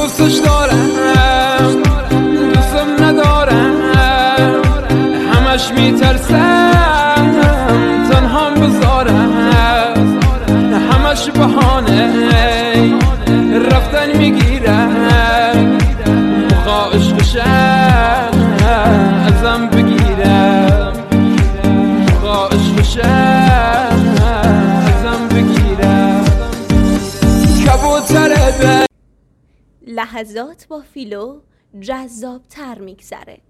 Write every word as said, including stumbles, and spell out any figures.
دوستش دارم دوستم ندارم همش میترسم تنها بذارم همش بهانه رفتن میگیرم مخوا عشقشم ازم بگیرم مخوا عشقشم ازم بگیرم کبوتر به لحظات با فیلو جذاب تر میگذره.